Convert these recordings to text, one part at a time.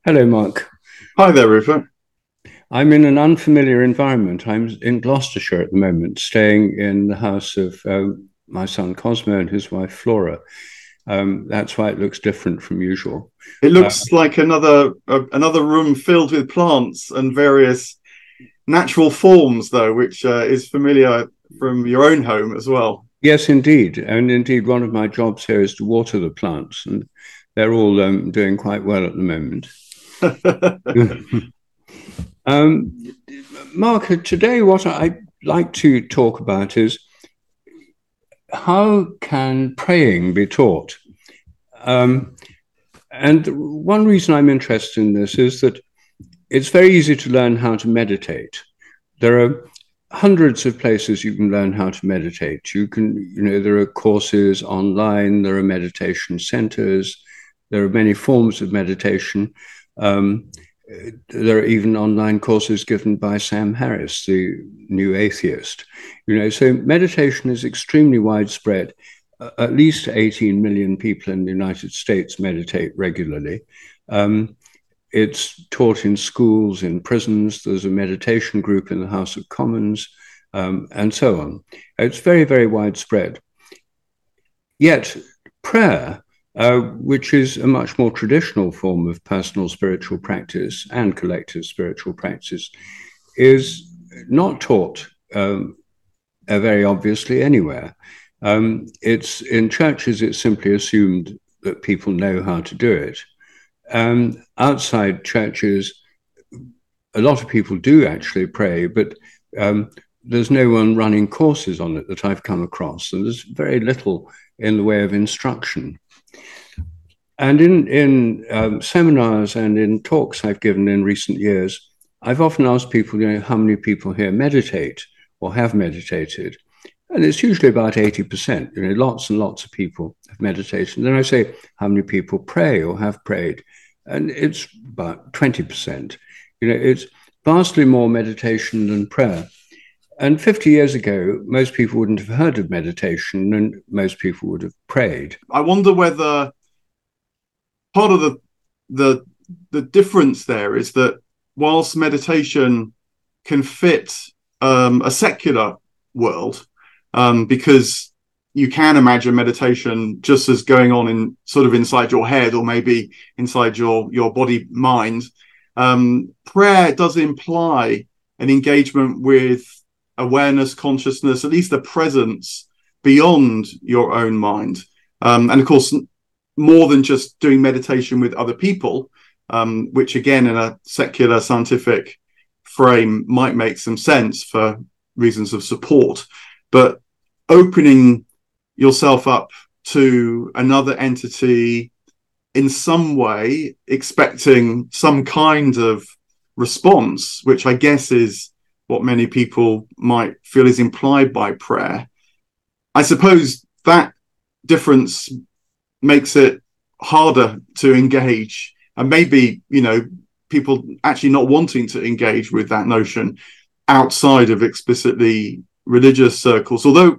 Hello, Mark. Hi there, Rupert. I'm in an unfamiliar environment. I'm in Gloucestershire at the moment, staying in the house of my son Cosmo and his wife Flora. That's why it looks different from usual. It Uh, looks like another room filled with plants and various natural forms, though, which is familiar from your own home as well. yes, indeed. And indeed, one of my jobs here is to water the plants, and they're all doing quite well at the moment. um, Mark, today what I'd like to talk about is how can praying be taught? Um, And one reason I'm interested in this is that it's very easy to learn how to meditate. There are hundreds of places you can learn how to meditate. There are courses online, there are meditation centers, there are many forms of meditation. Um, there are even online courses given by Sam Harris, the new atheist. So meditation is extremely widespread. At least 18 million people in the United States meditate regularly. Um, it's taught in schools, in prisons. There's a meditation group in the House of Commons, and so on. It's very, very widespread. Yet, prayer, which is a much more traditional form of personal spiritual practice and collective spiritual practice, is not taught very obviously anywhere. It's in churches, it's simply assumed that people know how to do it. Outside churches, a lot of people do actually pray, but there's no one running courses on it that I've come across, and there's very little in the way of instruction. And in seminars and in talks I've given in recent years, I've often asked people, how many people here meditate or have meditated? And it's usually about 80%. Lots and lots of people have meditated. And then I say, how many people pray or have prayed? And it's about 20%. It's vastly more meditation than prayer. And 50 years ago, most people wouldn't have heard of meditation and most people would have prayed. I wonder whether part of the the difference there is that whilst meditation can fit a secular world, because you can imagine meditation just as going on in sort of inside your head or maybe inside your body mind. Prayer does imply an engagement with awareness, consciousness, at least a presence beyond your own mind. And of course, more than just doing meditation with other people, which again, in a secular scientific frame might make some sense for reasons of support. But opening yourself up to another entity in some way, expecting some kind of response, which I guess is what many people might feel is implied by prayer. I suppose that difference makes it harder to engage, and maybe, people actually not wanting to engage with that notion outside of explicitly religious circles. Although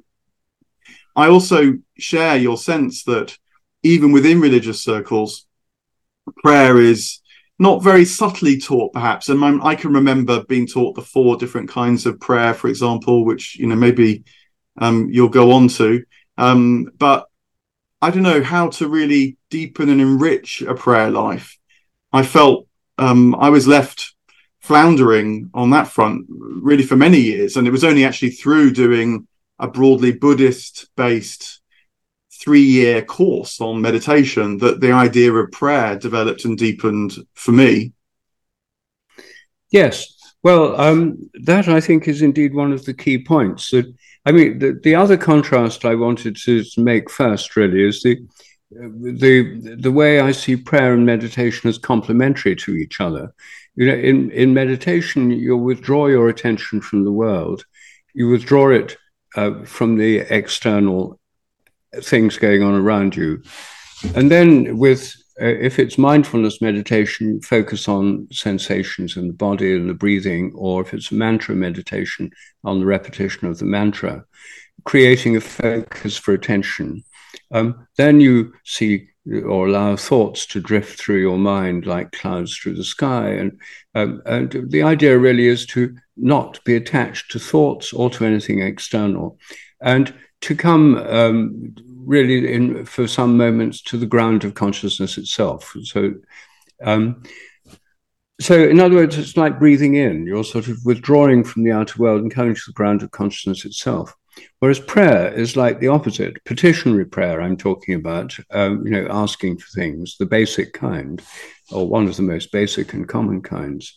I also share your sense that even within religious circles, prayer is not very subtly taught, perhaps. And I can remember being taught the 4 different kinds of prayer, for example, which, maybe you'll go on to. But I don't know how to really deepen and enrich a prayer life. I felt I was left floundering on that front really for many years. And it was only actually through doing a broadly Buddhist-based 3-year course on meditation that the idea of prayer developed and deepened for me. Yes. Well, that I think is indeed one of the key points. The other contrast I wanted to make first really is the way I see prayer and meditation as complementary to each other. In meditation, you withdraw your attention from the world, you withdraw it from the external things going on around you, and then if it's mindfulness meditation, focus on sensations in the body and the breathing, or if it's mantra meditation, on the repetition of the mantra, creating a focus for attention. Then you see or allow thoughts to drift through your mind like clouds through the sky. And the idea really is to not be attached to thoughts or to anything external, and to come really in for some moments to the ground of consciousness itself. So in other words, it's like breathing in. You're sort of withdrawing from the outer world and coming to the ground of consciousness itself. Whereas prayer is like the opposite. Petitionary prayer, I'm talking about, asking for things, the basic kind, or one of the most basic and common kinds,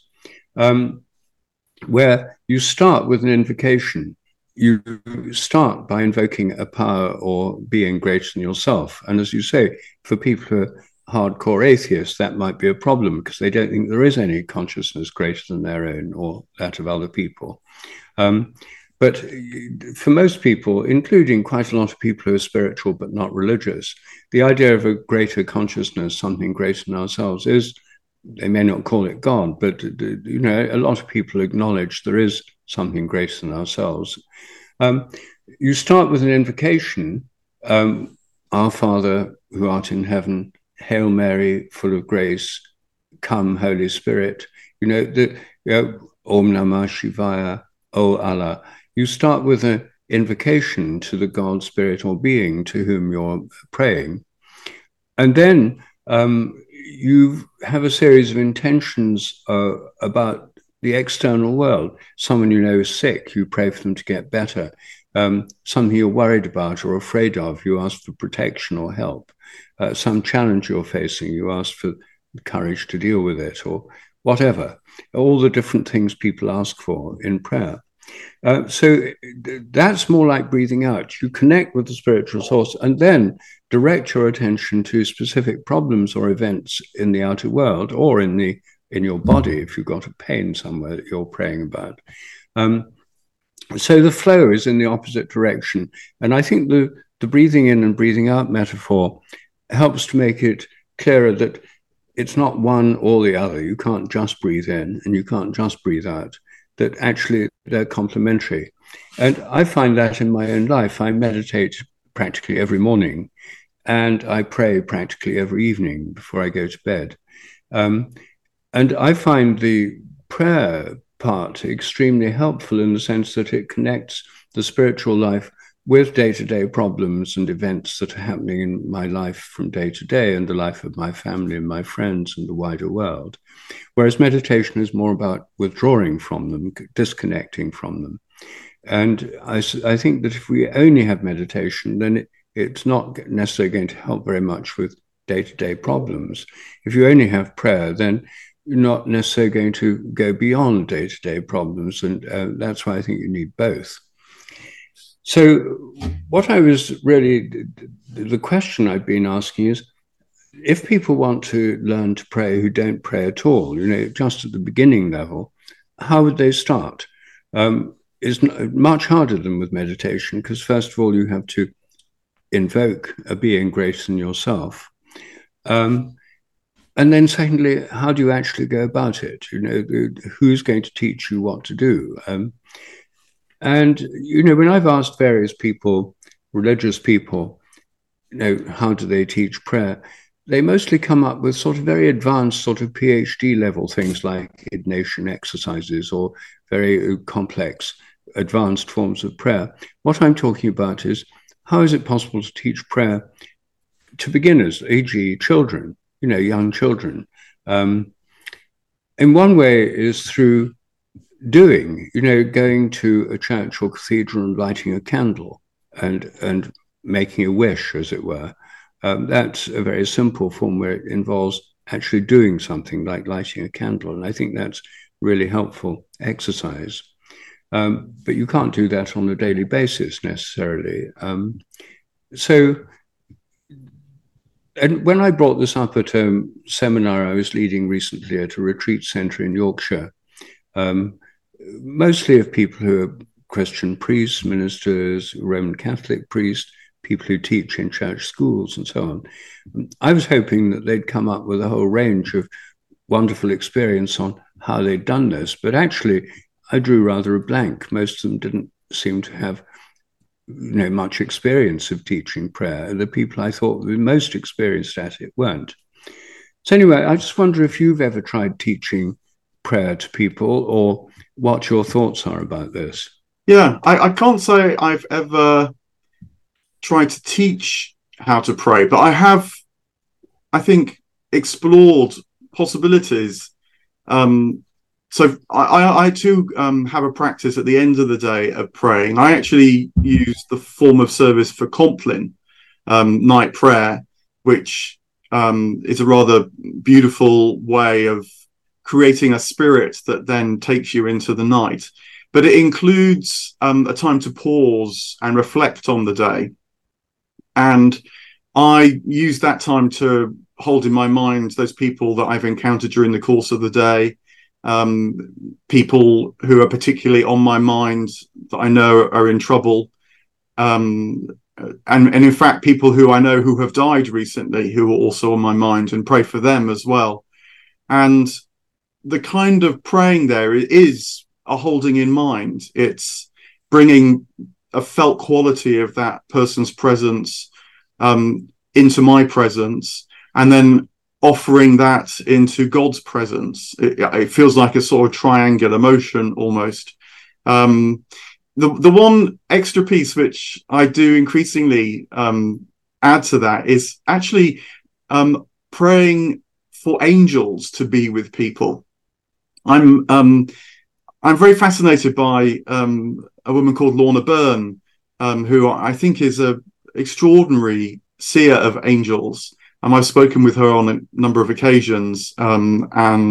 where you start with an invocation. You start by invoking a power or being greater than yourself. And as you say, for people who are hardcore atheists, that might be a problem because they don't think there is any consciousness greater than their own or that of other people. But for most people, including quite a lot of people who are spiritual but not religious, the idea of a greater consciousness, something greater than ourselves, is, they may not call it God, but a lot of people acknowledge there is something greater than ourselves. You start with an invocation, Our Father who art in heaven, Hail Mary, full of grace, come Holy Spirit, Om Namah Shivaya, O Allah. You start with an invocation to the God, Spirit, or being to whom you're praying. And then you have a series of intentions about the external world. Someone you know is sick, you pray for them to get better. Something you're worried about or afraid of, you ask for protection or help. Some challenge you're facing, you ask for courage to deal with it, or whatever. All the different things people ask for in prayer. So that's more like breathing out. You connect with the spiritual source and then direct your attention to specific problems or events in the outer world or in your body if you've got a pain somewhere that you're praying about. So the flow is in the opposite direction. And I think the breathing in and breathing out metaphor helps to make it clearer that it's not one or the other. You can't just breathe in and you can't just breathe out, that actually they're complementary. And I find that in my own life. I meditate practically every morning and I pray practically every evening before I go to bed. And I find the prayer part extremely helpful in the sense that it connects the spiritual life with day-to-day problems and events that are happening in my life from day to day and the life of my family and my friends and the wider world. Whereas meditation is more about withdrawing from them, disconnecting from them. And I think that if we only have meditation, then it's not necessarily going to help very much with day-to-day problems. If you only have prayer, then you're not necessarily going to go beyond day-to-day problems. And that's why I think you need both. So what I was really, the question I've been asking is, if people want to learn to pray who don't pray at all, just at the beginning level, how would they start? It's much harder than with meditation because first of all, you have to invoke a being greater than yourself. And then secondly, how do you actually go about it? Who's going to teach you what to do? And, when I've asked various people, religious people, how do they teach prayer? They mostly come up with sort of very advanced sort of PhD level things like Ignatian exercises or very complex advanced forms of prayer. What I'm talking about is, how is it possible to teach prayer to beginners, e.g. children, young children? In one way is through doing, going to a church or cathedral and lighting a candle and making a wish, as it were. That's a very simple form where it involves actually doing something like lighting a candle. And I think that's really helpful exercise. But you can't do that on a daily basis necessarily. And when I brought this up at a seminar I was leading recently at a retreat center in Yorkshire, mostly of people who are Christian priests, ministers, Roman Catholic priests, people who teach in church schools and so on. I was hoping that they'd come up with a whole range of wonderful experience on how they'd done this, but actually I drew rather a blank. Most of them didn't seem to have much experience of teaching prayer. The people I thought were most experienced at it weren't. So anyway, I just wonder if you've ever tried teaching prayer to people, or what your thoughts are about this. Yeah, I can't say I've ever tried to teach how to pray, but I have, I think, explored possibilities. So I too have a practice at the end of the day of praying. I actually use the form of service for Compline night prayer, which is a rather beautiful way of creating a spirit that then takes you into the night. But it includes a time to pause and reflect on the day. And I use that time to hold in my mind those people that I've encountered during the course of the day, people who are particularly on my mind that I know are in trouble, and in fact people who I know who have died recently who are also on my mind, and pray for them as well. And the kind of praying there is a holding in mind. It's bringing a felt quality of that person's presence into my presence, and then offering that into God's presence. It feels like a sort of triangular motion almost. The one extra piece which I do increasingly add to that is actually praying for angels to be with people. I'm very fascinated by a woman called Lorna Byrne, who I think is an extraordinary seer of angels. I've spoken with her on a number of occasions, and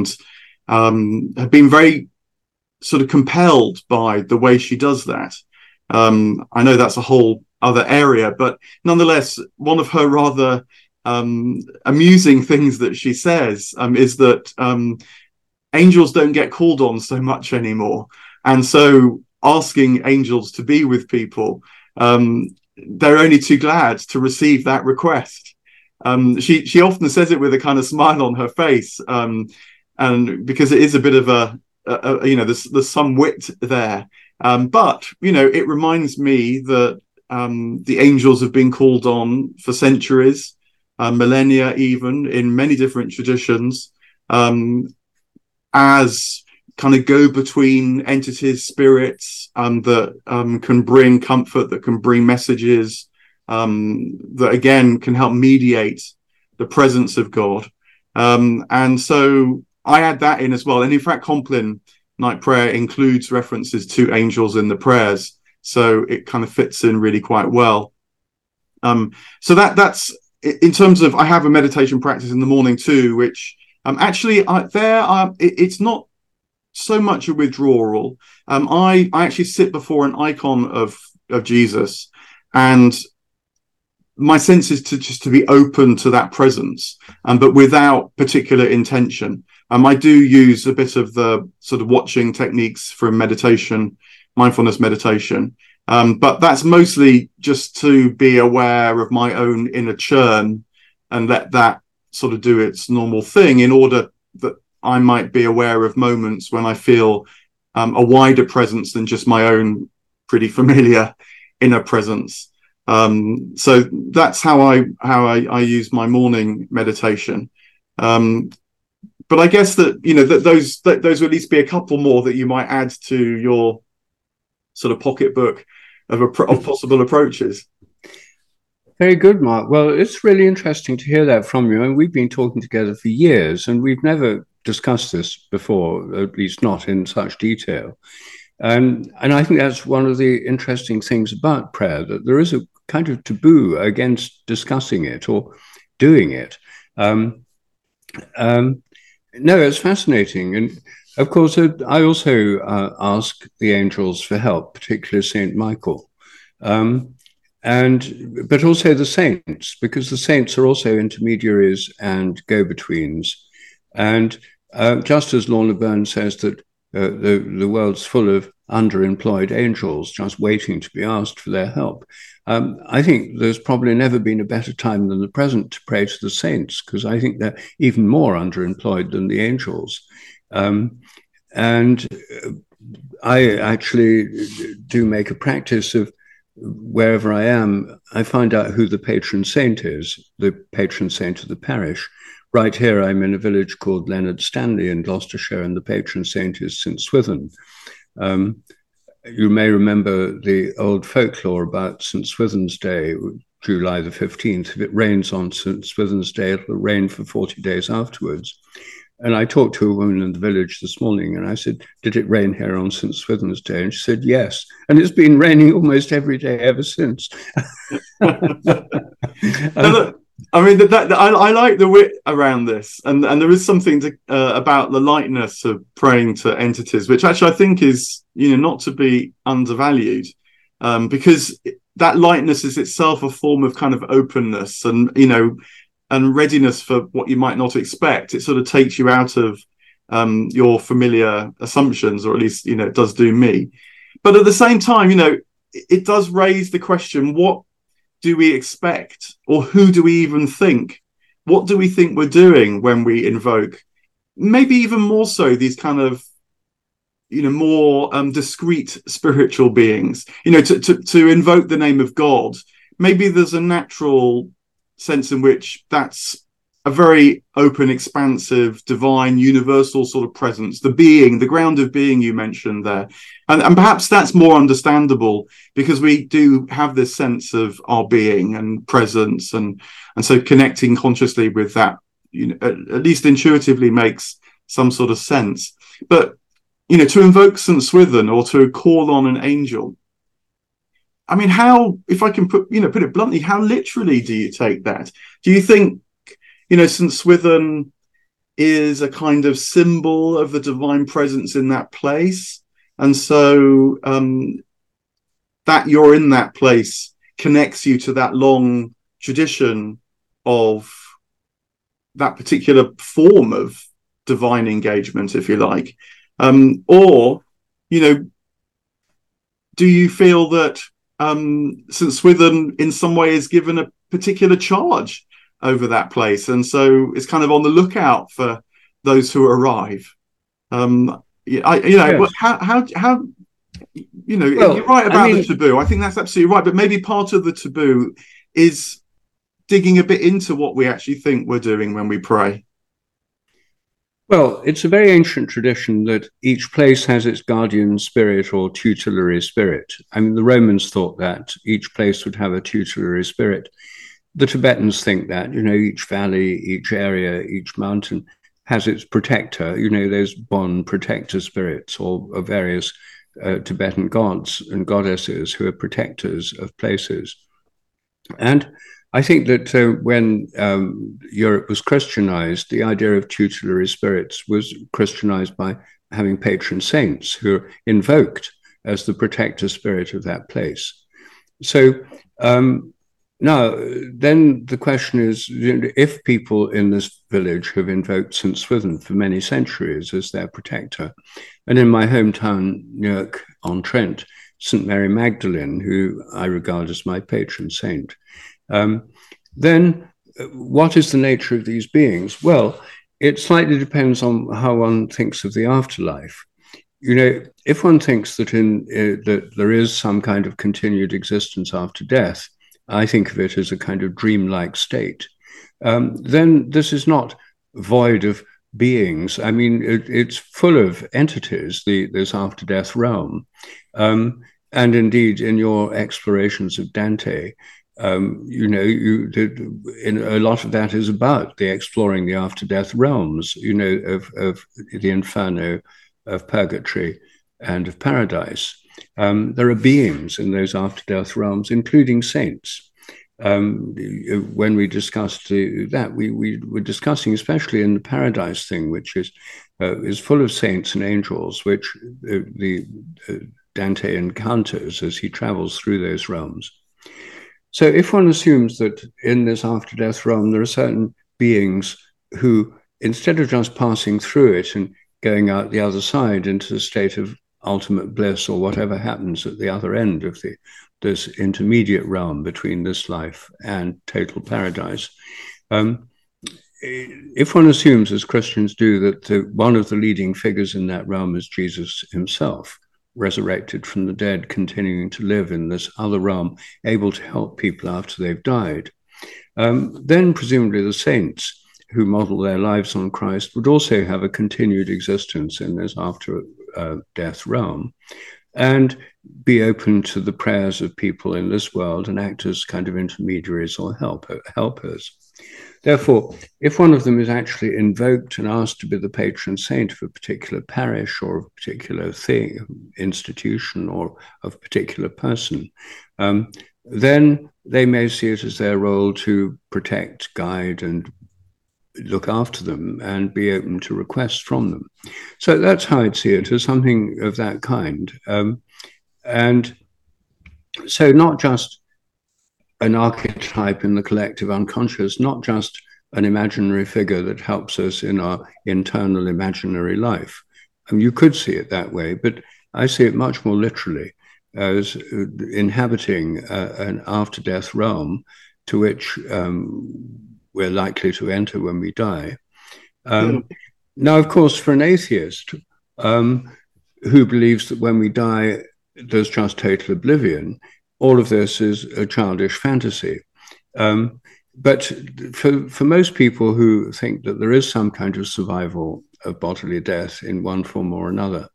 have been very sort of compelled by the way she does that. I know that's a whole other area, but nonetheless, one of her rather amusing things that she says is that angels don't get called on so much anymore. And so asking angels to be with people, they're only too glad to receive that request. She often says it with a kind of smile on her face, and because it is a bit of a there's some wit there. But, it reminds me that the angels have been called on for centuries, millennia even, in many different traditions, as kind of go-between entities, spirits that can bring comfort, that can bring messages, that again can help mediate the presence of God. And so I add that in as well. And in fact, Compline night prayer includes references to angels in the prayers, so it kind of fits in really quite well. So that's in terms of, I have a meditation practice in the morning too, which it's not so much a withdrawal. I actually sit before an icon of Jesus, and my sense is to be open to that presence, but without particular intention. I do use a bit of the sort of watching techniques from meditation, mindfulness meditation, but that's mostly just to be aware of my own inner churn and let that sort of do its normal thing, in order that I might be aware of moments when I feel a wider presence than just my own pretty familiar inner presence. So that's how I use my morning meditation. But I guess that that those will at least be a couple more that you might add to your sort of pocketbook of possible approaches. Very good, Mark. Well, it's really interesting to hear that from you. And we've been talking together for years, and we've never discussed this before, at least not in such detail. And I think that's one of the interesting things about prayer, that there is a kind of taboo against discussing it or doing it. No, it's fascinating. And of course, I also ask the angels for help, particularly Saint Michael, but also the saints, because the saints are also intermediaries and go-betweens. And just as Lorna Byrne says that the world's full of underemployed angels just waiting to be asked for their help, I think there's probably never been a better time than the present to pray to the saints, because I think they're even more underemployed than the angels. And I actually do make a practice of wherever I am, I find out who the patron saint is, the patron saint of the parish. Right here, I'm in a village called Leonard Stanley in Gloucestershire, and the patron saint is St. Swithin. You may remember the old folklore about St. Swithin's Day, July the 15th. If it rains on St. Swithin's Day, it'll rain for 40 days afterwards. And I talked to a woman in the village this morning, and I said, "Did it rain here on St. Swithin's Day?" And she said, "Yes." And it's been raining almost every day ever since. Look, I mean, I like the wit around this, and there is something about the lightness of praying to entities, which actually I think is, not to be undervalued, because that lightness is itself a form of kind of openness and and readiness for what you might not expect. It sort of takes you out of your familiar assumptions, or at least it does do me. But at the same time, it does raise the question: what do we expect, or who do we even think? What do we think we're doing when we invoke? Maybe even more so these kind of more discrete spiritual beings. To invoke the name of God. Maybe there's a natural sense in which that's a very open, expansive, divine, universal sort of presence, the ground of being you mentioned there. And perhaps that's more understandable because we do have this sense of our being and presence. And so connecting consciously with that, at least intuitively makes some sort of sense. But, to invoke St. Swithin or to call on an angel, I mean, how, if I can put it bluntly, how literally do you take that? Do you think, St. Swithin is a kind of symbol of the divine presence in that place? And so that you're in that place connects you to that long tradition of that particular form of divine engagement, if you like. Or, do you feel that St. Swithin in some way is given a particular charge over that place, and so it's kind of on the lookout for those who arrive? Yes. How you're right about the taboo. I think that's absolutely right, but maybe part of the taboo is digging a bit into what we actually think we're doing when we pray. Well, it's a very ancient tradition that each place has its guardian spirit or tutelary spirit. I mean, the Romans thought that each place would have a tutelary spirit. The Tibetans think that, each valley, each area, each mountain has its protector. There's Bon protector spirits or various Tibetan gods and goddesses who are protectors of places. And I think that when Europe was Christianized, the idea of tutelary spirits was Christianized by having patron saints who are invoked as the protector spirit of that place. So now, then the question is, if people in this village have invoked St. Swithin for many centuries as their protector, and in my hometown, Newark-on-Trent, St. Mary Magdalene, who I regard as my patron saint, then what is the nature of these beings? Well, it slightly depends on how one thinks of the afterlife. If one thinks that that there is some kind of continued existence after death, I think of it as a kind of dreamlike state. Then this is not void of beings. I mean, it's full of entities, this after-death realm. And indeed, in your explorations of Dante, a lot of that is about exploring the after-death realms, of the inferno, of purgatory, and of paradise. There are beings in those after-death realms, including saints. When we discussed that, we were discussing, especially in the paradise thing, which is full of saints and angels, which Dante encounters as he travels through those realms. So if one assumes that in this after-death realm there are certain beings who, instead of just passing through it and going out the other side into the state of ultimate bliss or whatever happens at the other end of this intermediate realm between this life and total paradise, if one assumes, as Christians do, that one of the leading figures in that realm is Jesus himself, resurrected from the dead, continuing to live in this other realm, able to help people after they've died. Then presumably the saints who model their lives on Christ would also have a continued existence in this after death realm and be open to the prayers of people in this world and act as kind of intermediaries or helpers. Therefore, if one of them is actually invoked and asked to be the patron saint of a particular parish or of a particular thing, institution, or of a particular person, then they may see it as their role to protect, guide, and look after them and be open to requests from them. So that's how I'd see it, as something of that kind. And so not just an archetype in the collective unconscious, not just an imaginary figure that helps us in our internal imaginary life. You could see it that way, but I see it much more literally as inhabiting an after-death realm to which we're likely to enter when we die. Now, of course, for an atheist who believes that when we die, there's just total oblivion, all of this is a childish fantasy. But for most people who think that there is some kind of survival of bodily death in one form or another,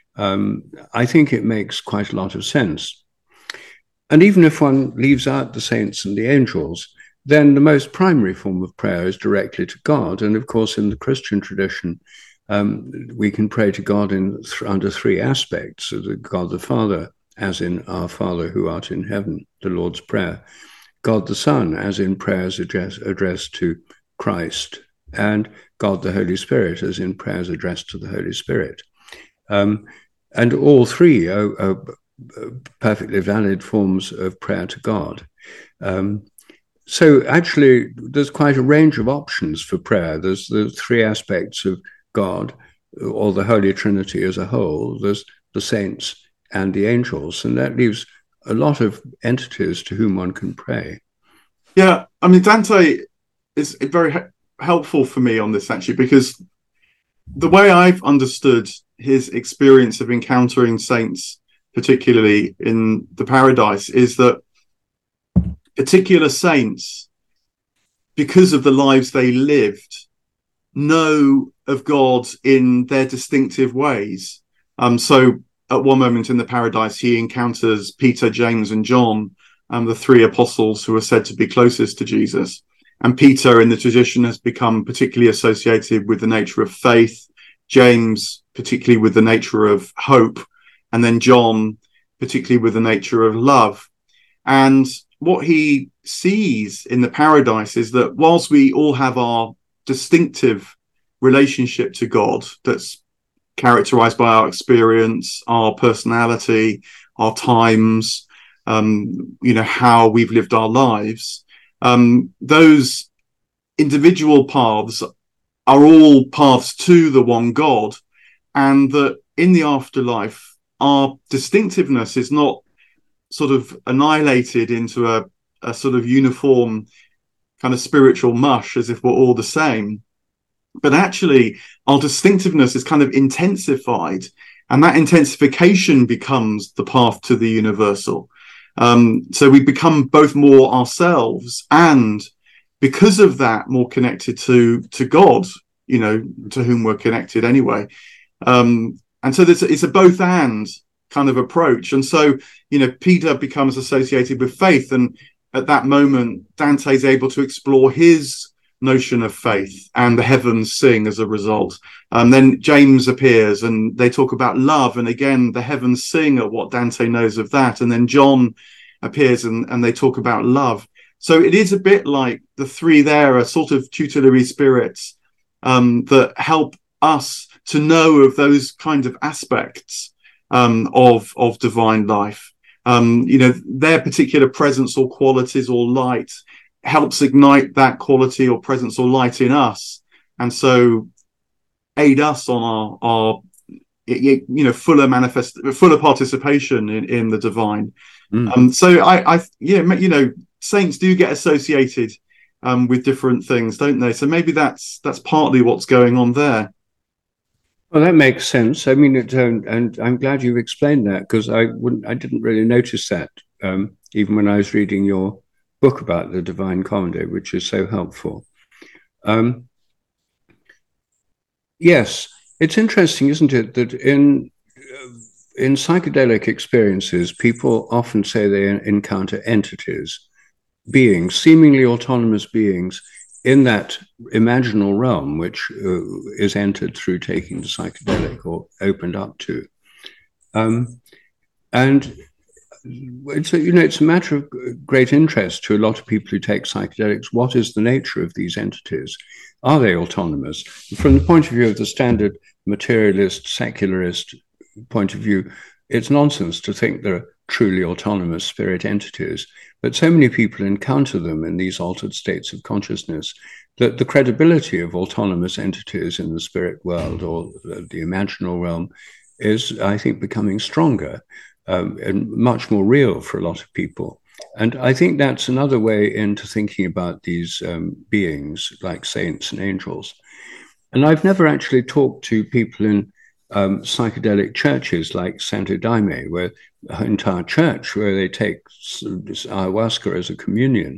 I think it makes quite a lot of sense. And even if one leaves out the saints and the angels, then the most primary form of prayer is directly to God. And of course, in the Christian tradition, we can pray to God under three aspects: God the Father, as in Our Father who art in heaven, the Lord's Prayer; God the Son, as in prayers addressed to Christ; and God the Holy Spirit, as in prayers addressed to the Holy Spirit. And all three are perfectly valid forms of prayer to God. So actually, there's quite a range of options for prayer. There's the three aspects of God, or the Holy Trinity as a whole. There's the saints and the angels, and that leaves a lot of entities to whom one can pray. Yeah, I mean, Dante is very helpful for me on this, actually, because the way I've understood his experience of encountering saints, particularly in the Paradise, is that particular saints, because of the lives they lived, know of God in their distinctive ways. So at one moment in the Paradise, he encounters Peter, James, and John, the three apostles who are said to be closest to Jesus. And Peter, in the tradition, has become particularly associated with the nature of faith, James, particularly with the nature of hope, and then John, particularly with the nature of love. And what he sees in the Paradise is that whilst we all have our distinctive relationship to God that's characterized by our experience, our personality, our times, how we've lived our lives, those individual paths are all paths to the one God, and that in the afterlife, our distinctiveness is not sort of annihilated into a sort of uniform kind of spiritual mush as if we're all the same. But actually, our distinctiveness is kind of intensified, and that intensification becomes the path to the universal. So we become both more ourselves, and because of that, more connected to God, to whom we're connected anyway. And so it's a both and kind of approach. And so, Peter becomes associated with faith, and at that moment, Dante's able to explore his notion of faith, and the heavens sing as a result. Then James appears and they talk about love, and again the heavens sing at what Dante knows of that. And then John appears and they talk about love. So it is a bit like the three there are sort of tutelary spirits that help us to know of those kind of aspects of divine life. Their particular presence or qualities or light helps ignite that quality or presence or light in us, and so aid us on our fuller participation in the divine. So I saints do get associated with different things, don't they? So maybe that's partly what's going on there. Well, that makes sense. I mean, and I'm glad you've explained that because I didn't really notice that, even when I was reading your book about the Divine Comedy, which is so helpful. Um, yes, it's interesting, isn't it, that in psychedelic experiences, people often say they encounter entities, beings, seemingly autonomous beings in that imaginal realm, which is entered through taking the psychedelic or opened up to. Um, and it's a matter of great interest to a lot of people who take psychedelics. What is the nature of these entities? Are they autonomous? From the point of view of the standard materialist, secularist point of view, it's nonsense to think they're truly autonomous spirit entities. But so many people encounter them in these altered states of consciousness that the credibility of autonomous entities in the spirit world or the imaginal realm is, I think, becoming stronger and much more real for a lot of people. And I think that's another way into thinking about these beings like saints and angels. And I've never actually talked to people in psychedelic churches like Santo Daime, where the entire church, where they take ayahuasca as a communion,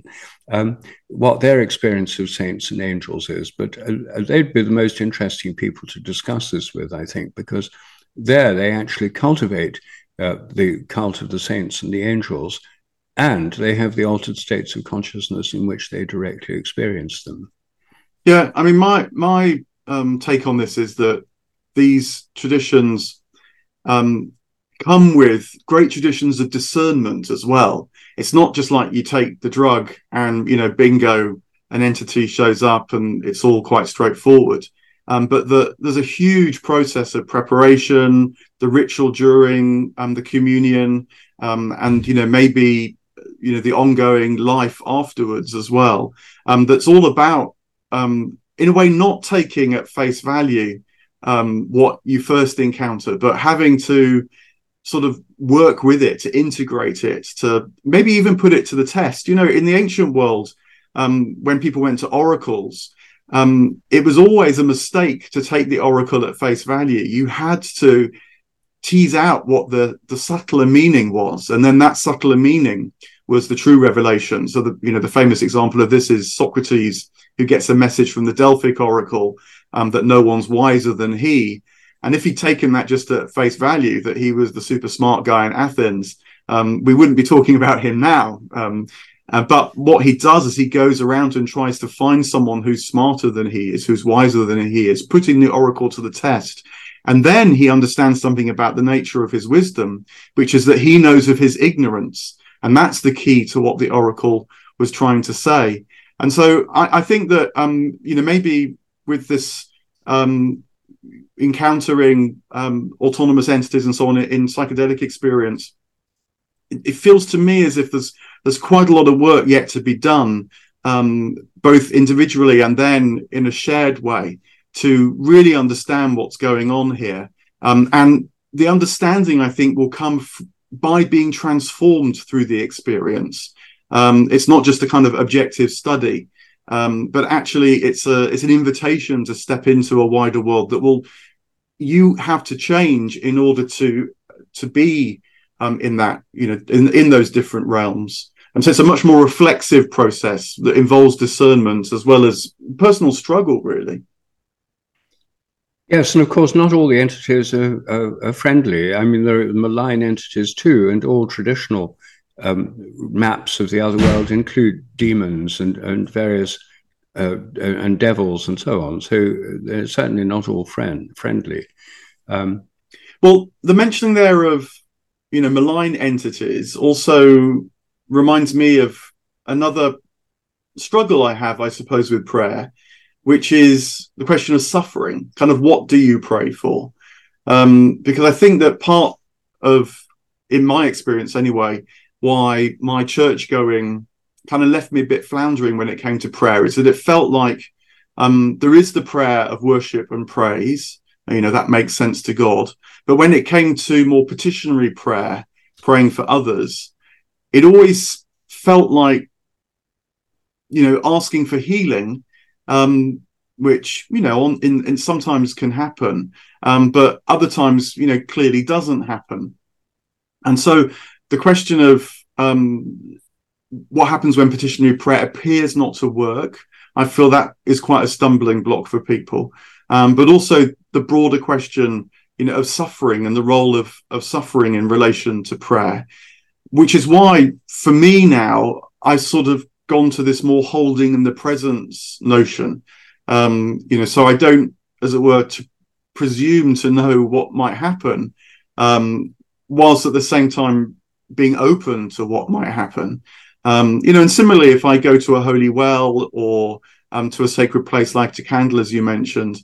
what their experience of saints and angels is. But they'd be the most interesting people to discuss this with, I think, because there they actually cultivate the cult of the saints and the angels, and they have the altered states of consciousness in which they directly experience them. Yeah, I mean, my take on this is that these traditions um, come with great traditions of discernment as well. It's not just like you take the drug and, bingo, an entity shows up and it's all quite straightforward. But there's a huge process of preparation, the ritual during the communion, and, maybe, the ongoing life afterwards as well. That's all about, in a way, not taking at face value what you first encounter, but having to sort of work with it, to integrate it, to maybe even put it to the test. In the ancient world, when people went to oracles, it was always a mistake to take the oracle at face value. You had to tease out what the subtler meaning was, and then that subtler meaning was the true revelation. So the famous example of this is Socrates, who gets a message from the Delphic oracle that no one's wiser than he. And if he'd taken that just at face value, that he was the super smart guy in Athens, we wouldn't be talking about him now. But what he does is he goes around and tries to find someone who's smarter than he is, who's wiser than he is, putting the oracle to the test. And then he understands something about the nature of his wisdom, which is that he knows of his ignorance. And that's the key to what the oracle was trying to say. And so I think that, maybe with this encountering autonomous entities and so on in psychedelic experience, it feels to me as if there's quite a lot of work yet to be done, both individually and then in a shared way, to really understand what's going on here. And the understanding, I think, will come by being transformed through the experience. It's not just a kind of objective study, but actually it's an invitation to step into a wider world that you have to change in order to be in that, in those different realms. And so it's a much more reflexive process that involves discernment as well as personal struggle, really. Yes, and of course, not all the entities are friendly. I mean, there are malign entities too, and all traditional maps of the other world include demons and various and devils and so on. So they're certainly not all friendly. Well, the mentioning there of malign entities also reminds me of another struggle I have, I suppose, with prayer, which is the question of suffering. Kind of, what do you pray for? Because I think that part of, in my experience anyway, why my church going kind of left me a bit floundering when it came to prayer is that it felt like there is the prayer of worship and praise, that makes sense to God. But when it came to more petitionary prayer, praying for others, it always felt like, asking for healing which, in sometimes can happen, but other times, clearly doesn't happen. And so the question of what happens when petitionary prayer appears not to work, I feel that is quite a stumbling block for people. But also the broader question, of suffering and the role of suffering in relation to prayer, which is why, for me now, I've sort of gone to this more holding in the presence notion. So I don't, as it were, to presume to know what might happen, whilst at the same time being open to what might happen. And similarly, if I go to a holy well or to a sacred place like to Candle, as you mentioned,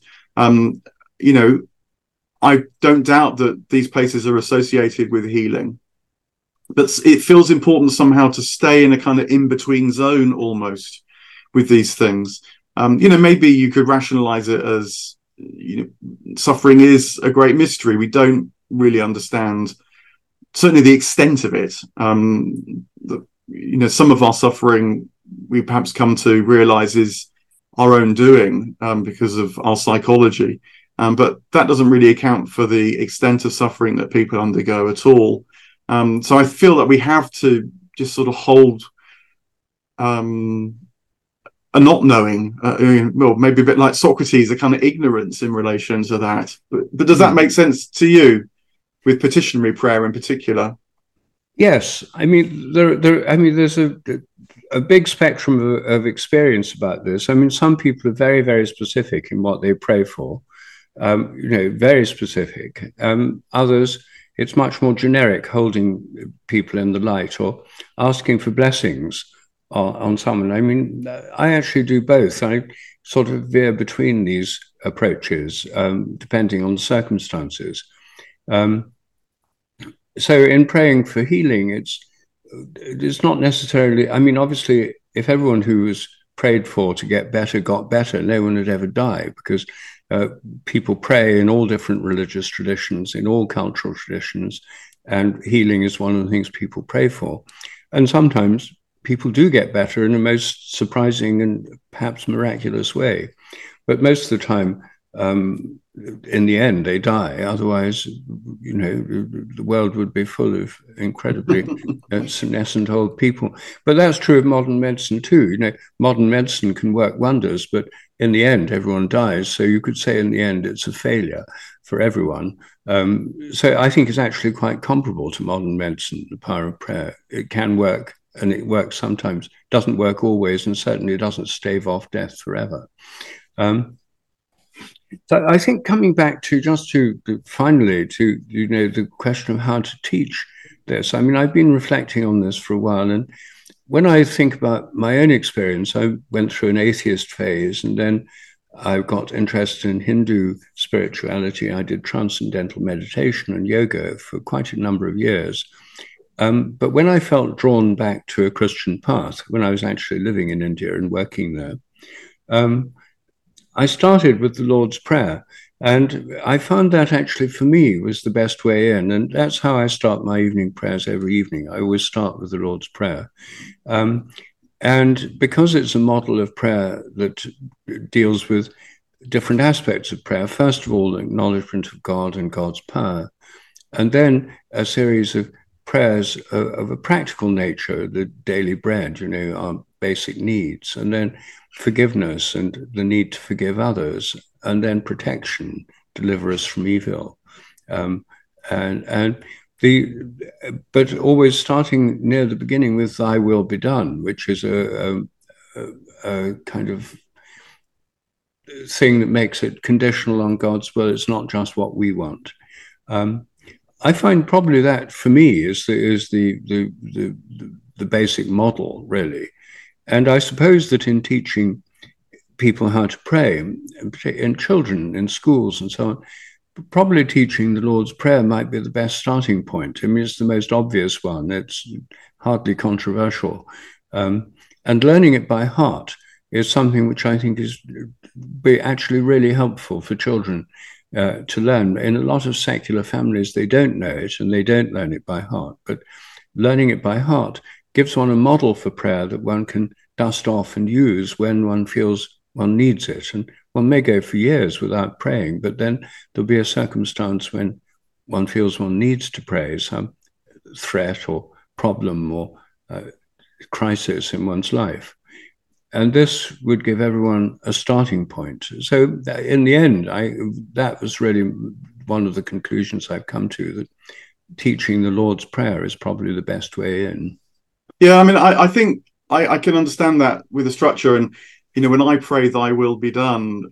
I don't doubt that these places are associated with healing. But it feels important somehow to stay in a kind of in-between zone almost with these things. Maybe you could rationalize it as, suffering is a great mystery. We don't really understand, certainly the extent of it. Some of our suffering we perhaps come to realize is our own doing because of our psychology. But that doesn't really account for the extent of suffering that people undergo at all. So I feel that we have to just sort of hold a not knowing, maybe a bit like Socrates, a kind of ignorance in relation to that. But does that make sense to you with petitionary prayer in particular? Yes, I mean there's a big spectrum of experience about this. I mean, some people are very, very specific in what they pray for, very specific. Others, it's much more generic, holding people in the light or asking for blessings on someone. I mean, I actually do both. I sort of veer between these approaches, depending on the circumstances. So in praying for healing, it's not necessarily, I mean, obviously, if everyone who was prayed for to get better got better, no one would ever die, because people pray in all different religious traditions, in all cultural traditions, and healing is one of the things people pray for. And sometimes people do get better in a most surprising and perhaps miraculous way. But most of the time, in the end, they die. Otherwise, the world would be full of incredibly senescent old people. But that's true of modern medicine too. Modern medicine can work wonders, but in the end, everyone dies. So you could say in the end, it's a failure for everyone. So I think it's actually quite comparable to modern medicine, the power of prayer. It can work, and it works sometimes, doesn't work always, and certainly doesn't stave off death forever. So I think coming back to finally to the question of how to teach this. I mean, I've been reflecting on this for a while, and when I think about my own experience, I went through an atheist phase, and then I got interested in Hindu spirituality. I did transcendental meditation and yoga for quite a number of years. But when I felt drawn back to a Christian path, when I was actually living in India and working there, I started with the Lord's Prayer, and I found that actually for me was the best way in. And that's how I start my evening prayers every evening. I always start with the Lord's Prayer. And because it's a model of prayer that deals with different aspects of prayer, first of all, the acknowledgement of God and God's power, and then a series of prayers of a practical nature, the daily bread, our basic needs, and then forgiveness and the need to forgive others, and then protection, deliver us from evil, but always starting near the beginning with "Thy will be done," which is a kind of thing that makes it conditional on God's will. It's not just what we want. I find probably that for me is the basic model, really. And I suppose that in teaching people how to pray, in children, in schools and so on, probably teaching the Lord's Prayer might be the best starting point. I mean, it's the most obvious one. It's hardly controversial. And learning it by heart is something which I think is be actually really helpful for children to learn. In a lot of secular families, they don't know it and they don't learn it by heart. But learning it by heart gives one a model for prayer that one can dust off and use when one feels one needs it. And one may go for years without praying, but then there'll be a circumstance when one feels one needs to pray, some threat or problem or crisis in one's life. And this would give everyone a starting point. So in the end, that was really one of the conclusions I've come to, that teaching the Lord's Prayer is probably the best way in. Yeah, I mean, I think I can understand that with the structure. And, when I pray thy will be done,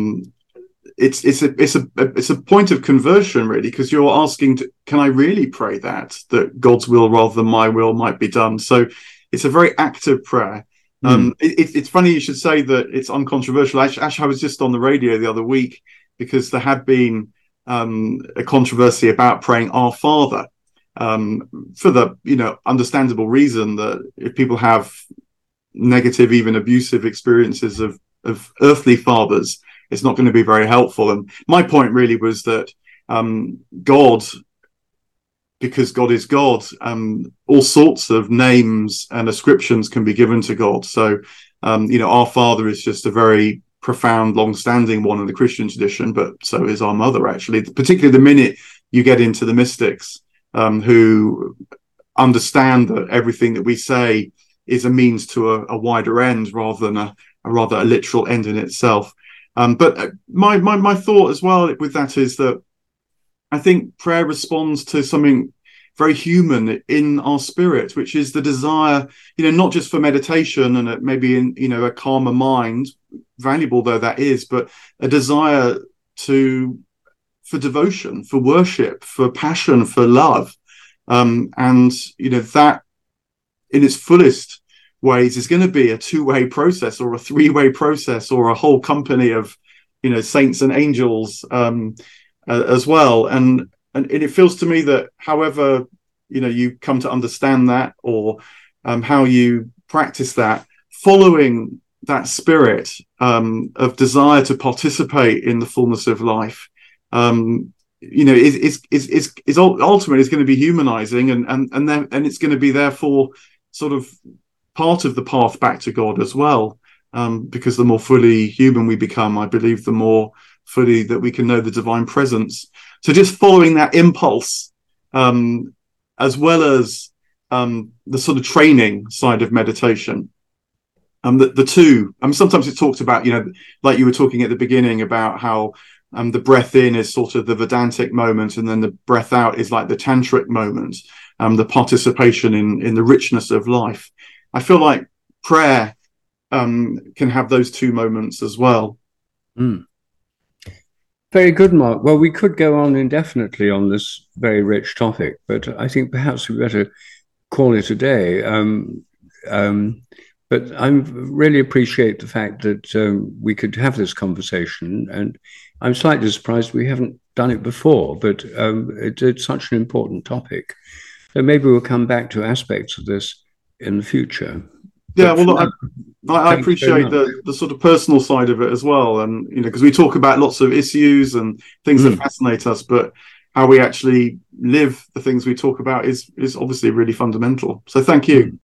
it's a point of conversion, really, because you're asking, can I really pray that God's will rather than my will might be done? So it's a very active prayer. It's funny you should say that it's uncontroversial. Actually, I was just on the radio the other week because there had been a controversy about praying Our Father, for the understandable reason that if people have negative, even abusive experiences of earthly fathers, it's not going to be very helpful. And my point really was that God, because God is God, all sorts of names and ascriptions can be given to God. So, Our Father is just a very profound, long-standing one in the Christian tradition, but so is Our Mother, actually, particularly the minute you get into the mystics, who understand that everything that we say is a means to a wider end rather than a literal end in itself. But my thought as well with that is that I think prayer responds to something very human in our spirit, which is the desire, not just for meditation and maybe in, a calmer mind, valuable though that is, but a desire for devotion, for worship, for passion, for love. And, that in its fullest ways is going to be a two-way process or a three-way process or a whole company of, saints and angels, as well. And it feels to me that however, you come to understand that or how you practice that, following that spirit of desire to participate in the fullness of life, is ultimately is going to be humanizing and it's going to be therefore sort of part of the path back to God as well. Because the more fully human we become, I believe, the more fully that we can know the divine presence. So just following that impulse, as well as the sort of training side of meditation, the two. Sometimes it's talked about, like you were talking at the beginning about how the breath in is sort of the Vedantic moment, and then the breath out is like the Tantric moment, the participation in the richness of life. I feel like prayer can have those two moments as well. Very good, Mark. Well, we could go on indefinitely on this very rich topic, but I think perhaps we better call it a day. But I really appreciate the fact that we could have this conversation, and I'm slightly surprised we haven't done it before, but it's such an important topic. So maybe we'll come back to aspects of this in the future. Yeah, well, I appreciate the sort of personal side of it as well. And, because we talk about lots of issues and things that fascinate us, but how we actually live the things we talk about is obviously really fundamental. So thank you.